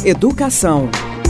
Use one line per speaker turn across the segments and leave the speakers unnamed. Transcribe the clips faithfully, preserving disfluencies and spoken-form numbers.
Educação.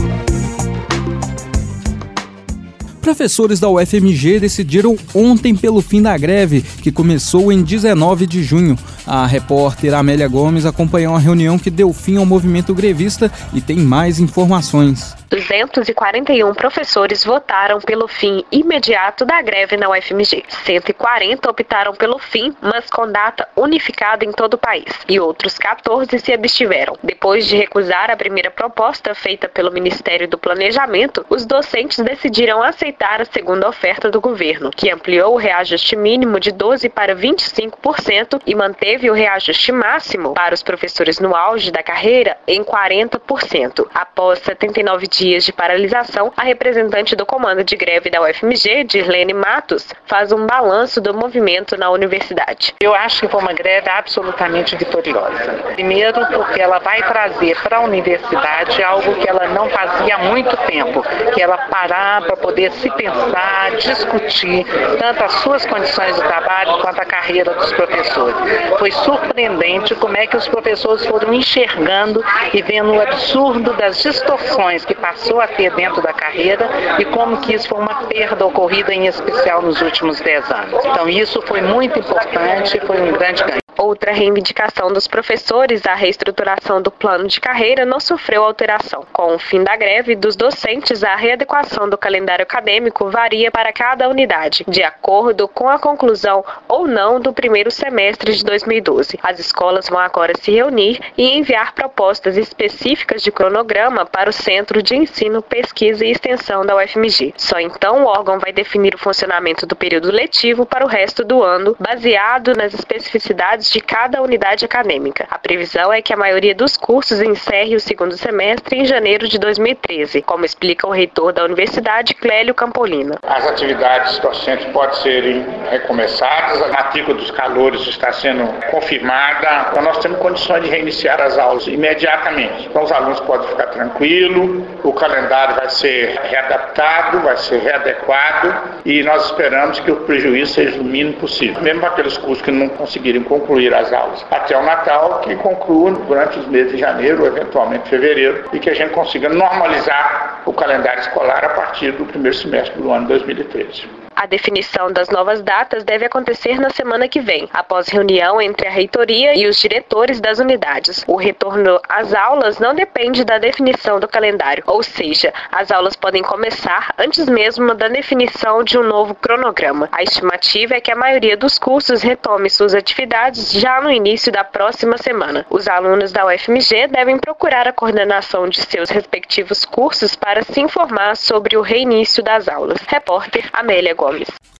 Professores da U F M G decidiram ontem pelo fim da greve, que começou em dezenove de junho. A repórter Amélia Gomes acompanhou a reunião que deu fim ao movimento grevista e tem mais informações.
duzentos e quarenta e um professores votaram pelo fim imediato da greve na U F M G. cento e quarenta optaram pelo fim, mas com data unificada em todo o país. E outros quatorze se abstiveram. Depois de recusar a primeira proposta feita pelo Ministério do Planejamento, os docentes decidiram aceitar a segunda oferta do governo, que ampliou o reajuste mínimo de doze por cento para vinte e cinco por cento e manteve o reajuste máximo para os professores no auge da carreira em quarenta por cento. Após setenta e nove dias de paralisação, a representante do comando de greve da U F M G, Dirlene Matos, faz um balanço do movimento na universidade.
Eu acho que foi uma greve absolutamente vitoriosa. Primeiro, porque ela vai trazer para a universidade algo que ela não fazia há muito tempo, que ela parar para poder se pensar, discutir tanto as suas condições de trabalho quanto a carreira dos professores. Foi surpreendente como é que os professores foram enxergando e vendo o absurdo das distorções que passou a ter dentro da carreira e como que isso foi uma perda ocorrida, em especial nos últimos dez anos. Então isso foi muito importante e foi um grande ganho.
Outra reivindicação dos professores, a reestruturação do plano de carreira, não sofreu alteração. Com o fim da greve dos docentes, a readequação do calendário acadêmico varia para cada unidade, de acordo com a conclusão ou não do primeiro semestre de dois mil e doze. As escolas vão agora se reunir e enviar propostas específicas de cronograma para o Centro de Ensino, Pesquisa e Extensão da U F M G. Só então o órgão vai definir o funcionamento do período letivo para o resto do ano, baseado nas especificidades de cada unidade acadêmica. A previsão é que a maioria dos cursos encerre o segundo semestre em janeiro de dois mil e treze, como explica o reitor da universidade, Clélio Campolina.
As atividades docentes podem serem recomeçadas, a matrícula dos calouros está sendo confirmada, então nós temos condições de reiniciar as aulas imediatamente. Então os alunos podem ficar tranquilos, o calendário vai ser readaptado, vai ser readequado e nós esperamos que o prejuízo seja o mínimo possível. Mesmo para aqueles cursos que não conseguirem concluir as aulas até o Natal, que concluam durante os meses de janeiro, ou eventualmente fevereiro, e que a gente consiga normalizar o calendário escolar a partir do primeiro semestre do ano dois mil e treze.
A definição das novas datas deve acontecer na semana que vem, após reunião entre a reitoria e os diretores das unidades. O retorno às aulas não depende da definição do calendário, ou seja, as aulas podem começar antes mesmo da definição de um novo cronograma. A estimativa é que a maioria dos cursos retome suas atividades já no início da próxima semana. Os alunos da U F M G devem procurar a coordenação de seus respectivos cursos para se informar sobre o reinício das aulas. Repórter Amélia Gomes.